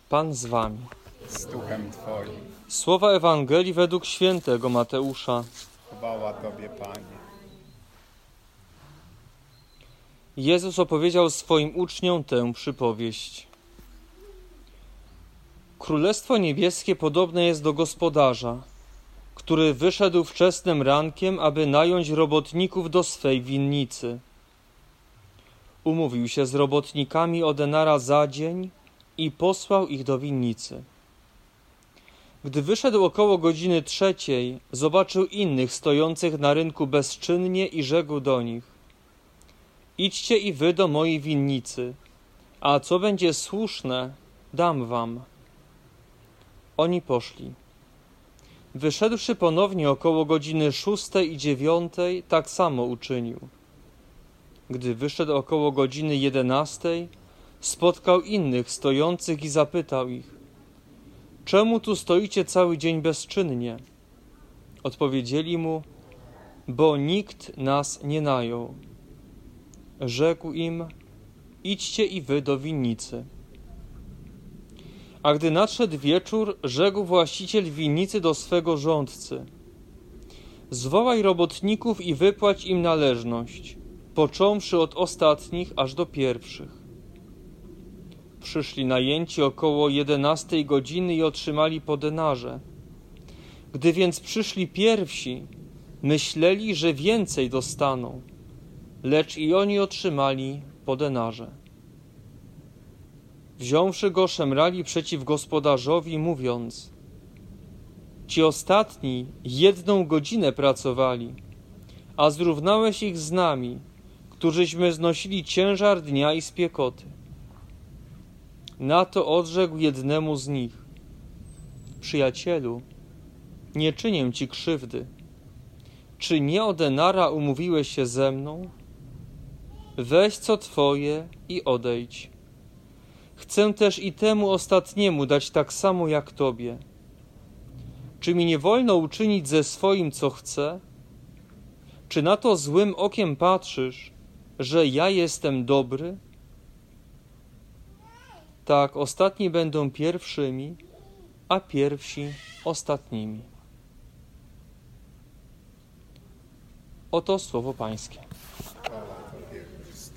Pan z wami. Z duchem Twoim. Słowa Ewangelii według świętego Mateusza. Chwała Tobie, Panie. Jezus opowiedział swoim uczniom tę przypowieść. Królestwo niebieskie podobne jest do gospodarza, który wyszedł wczesnym rankiem, aby nająć robotników do swej winnicy. Umówił się z robotnikami o denara za dzień i posłał ich do winnicy. Gdy wyszedł około godziny 3, zobaczył innych stojących na rynku bezczynnie i rzekł do nich: idźcie i wy do mojej winnicy, a co będzie słuszne, dam wam. Oni poszli. Wyszedłszy ponownie około godziny 6 i 9, tak samo uczynił. Gdy wyszedł około godziny 11, spotkał innych stojących i zapytał ich: czemu tu stoicie cały dzień bezczynnie? Odpowiedzieli mu: bo nikt nas nie najął. Rzekł im: idźcie i wy do winnicy. A gdy nadszedł wieczór, rzekł właściciel winnicy do swego rządcy: zwołaj robotników i wypłać im należność, począwszy od ostatnich aż do pierwszych. Przyszli najęci około 11 godziny i otrzymali po denarze. Gdy więc przyszli pierwsi, myśleli, że więcej dostaną, lecz i oni otrzymali po denarze. Wziąwszy go, szemrali przeciw gospodarzowi, mówiąc: ci ostatni 1 godzinę pracowali, a zrównałeś ich z nami, którzyśmy znosili ciężar dnia i spiekoty. Na to odrzekł jednemu z nich: przyjacielu, nie czynię ci krzywdy. Czy nie o denara umówiłeś się ze mną? Weź co twoje i odejdź. Chcę też i temu ostatniemu dać tak samo jak tobie. Czy mi nie wolno uczynić ze swoim, co chcę? Czy na to złym okiem patrzysz, że ja jestem dobry? Tak, ostatni będą pierwszymi, a pierwsi ostatnimi. Oto słowo Pańskie. Chwała Tobie, Chryste.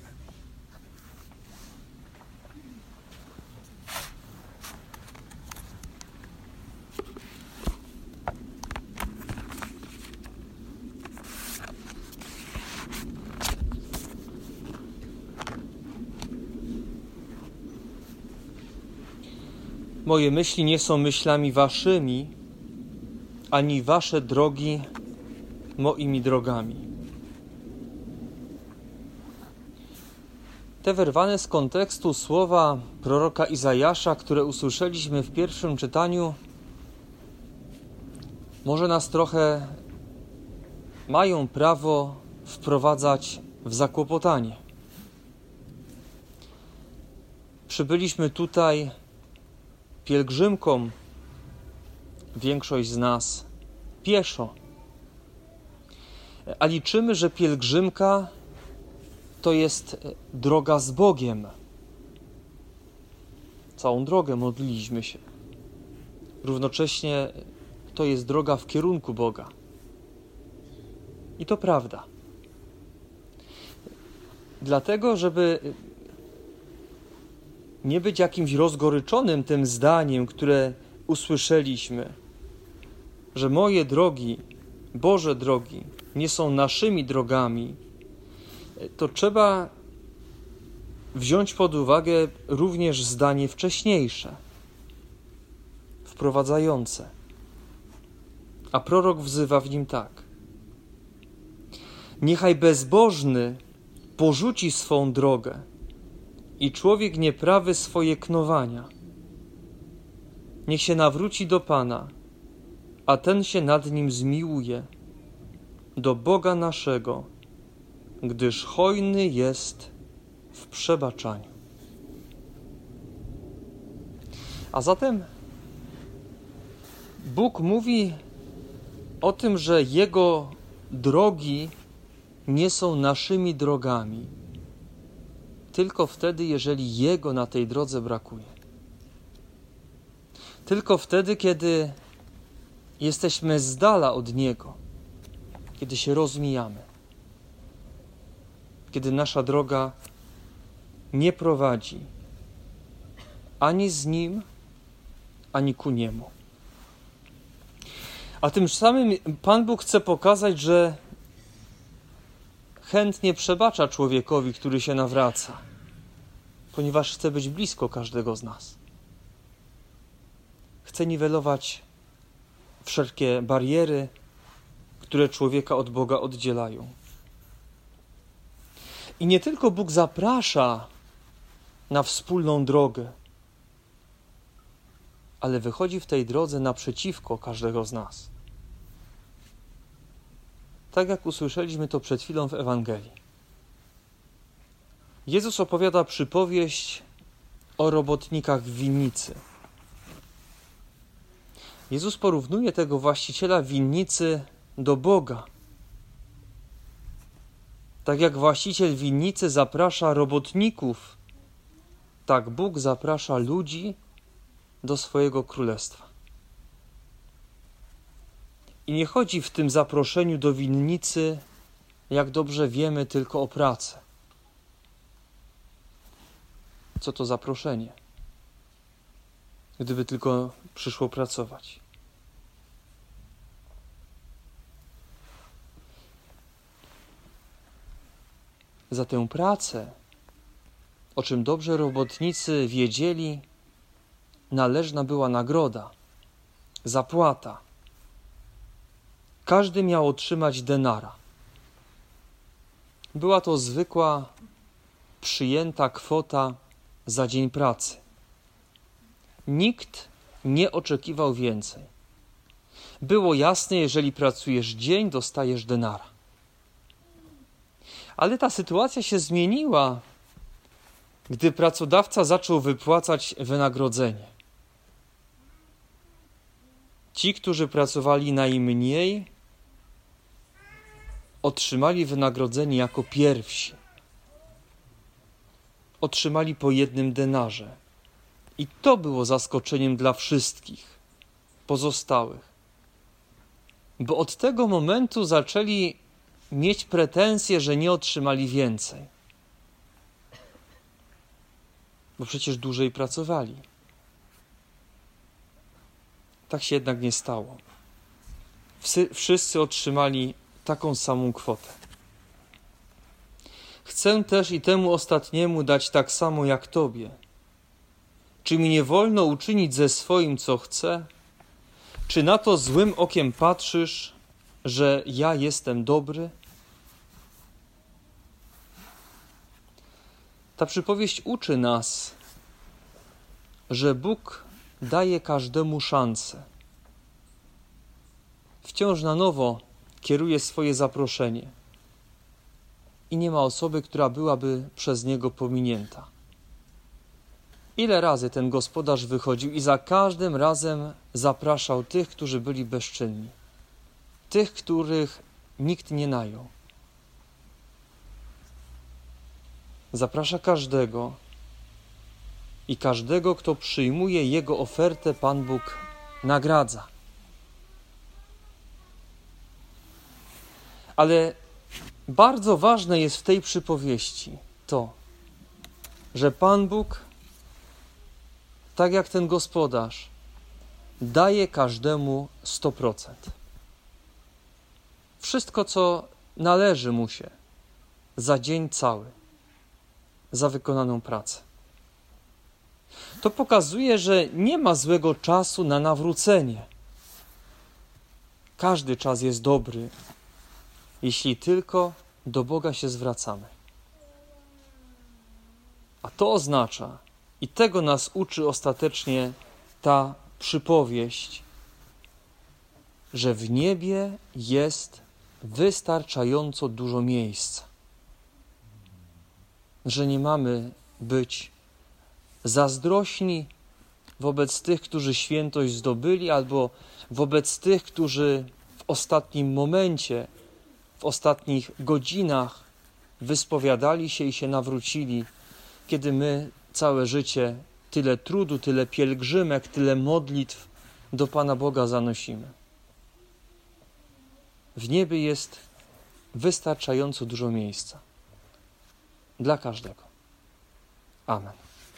Moje myśli nie są myślami waszymi, ani wasze drogi moimi drogami. Te wyrwane z kontekstu słowa proroka Izajasza, które usłyszeliśmy w pierwszym czytaniu, może nas trochę mają prawo wprowadzać w zakłopotanie. Przybyliśmy tutaj pielgrzymką, większość z nas pieszo, a liczymy, że pielgrzymka to jest droga z Bogiem. Całą drogę modliliśmy się. Równocześnie to jest droga w kierunku Boga. I to prawda. Dlatego, żeby nie być jakimś rozgoryczonym tym zdaniem, które usłyszeliśmy, że moje drogi, Boże drogi, nie są naszymi drogami, to trzeba wziąć pod uwagę również zdanie wcześniejsze, wprowadzające. A prorok wzywa w nim tak: niechaj bezbożny porzuci swą drogę i człowiek nieprawy swoje knowania. Niech się nawróci do Pana, a ten się nad nim zmiłuje, do Boga naszego, gdyż hojny jest w przebaczaniu. A zatem Bóg mówi o tym, że Jego drogi nie są naszymi drogami, tylko wtedy, jeżeli Jego na tej drodze brakuje. tylko wtedy, kiedy jesteśmy z dala od Niego, kiedy się rozmijamy, kiedy nasza droga nie prowadzi ani z Nim, ani ku Niemu. A tym samym Pan Bóg chce pokazać, że chętnie przebacza człowiekowi, który się nawraca, ponieważ chce być blisko każdego z nas. Chce niwelować wszelkie bariery, które człowieka od Boga oddzielają. I nie tylko Bóg zaprasza na wspólną drogę, ale wychodzi w tej drodze naprzeciwko każdego z nas. Tak jak usłyszeliśmy to przed chwilą w Ewangelii. Jezus opowiada przypowieść o robotnikach w winnicy. Jezus porównuje tego właściciela winnicy do Boga. Tak jak właściciel winnicy zaprasza robotników, tak Bóg zaprasza ludzi do swojego królestwa. I nie chodzi w tym zaproszeniu do winnicy, jak dobrze wiemy, tylko o pracę. Co to zaproszenie? Gdyby tylko przyszło pracować. Za tę pracę, o czym dobrze robotnicy wiedzieli, należna była nagroda, zapłata. Każdy miał otrzymać denara. Była to zwykła, przyjęta kwota za dzień pracy. Nikt nie oczekiwał więcej. Było jasne, jeżeli pracujesz dzień, dostajesz denara. Ale ta sytuacja się zmieniła, gdy pracodawca zaczął wypłacać wynagrodzenie. Ci, którzy pracowali najmniej, otrzymali wynagrodzenie jako pierwsi. Otrzymali po 1 denarze. I to było zaskoczeniem dla wszystkich pozostałych. Bo od tego momentu zaczęli mieć pretensje, że nie otrzymali więcej. Bo przecież dłużej pracowali. Tak się jednak nie stało. Wszyscy otrzymali taką samą kwotę. Chcę też i temu ostatniemu dać tak samo jak Tobie. Czy mi nie wolno uczynić ze swoim, co chcę? Czy na to złym okiem patrzysz, że ja jestem dobry? Ta przypowieść uczy nas, że Bóg daje każdemu szansę. Wciąż na nowo kieruje swoje zaproszenie i nie ma osoby, która byłaby przez Niego pominięta. Ile razy ten gospodarz wychodził i za każdym razem zapraszał tych, którzy byli bezczynni, tych, których nikt nie najął. Zaprasza każdego i każdego, kto przyjmuje Jego ofertę, Pan Bóg nagradza. Ale bardzo ważne jest w tej przypowieści to, że Pan Bóg, tak jak ten gospodarz, daje każdemu 100%. Wszystko, co należy mu się za dzień cały, za wykonaną pracę. To pokazuje, że nie ma złego czasu na nawrócenie. Każdy czas jest dobry, jeśli tylko do Boga się zwracamy. A to oznacza, i tego nas uczy ostatecznie ta przypowieść, że w niebie jest wystarczająco dużo miejsca. Że nie mamy być zazdrośni wobec tych, którzy świętość zdobyli, albo wobec tych, którzy w ostatnim momencie, w ostatnich godzinach wyspowiadali się i się nawrócili, kiedy my całe życie tyle trudu, tyle pielgrzymek, tyle modlitw do Pana Boga zanosimy. W niebie jest wystarczająco dużo miejsca dla każdego. Amen.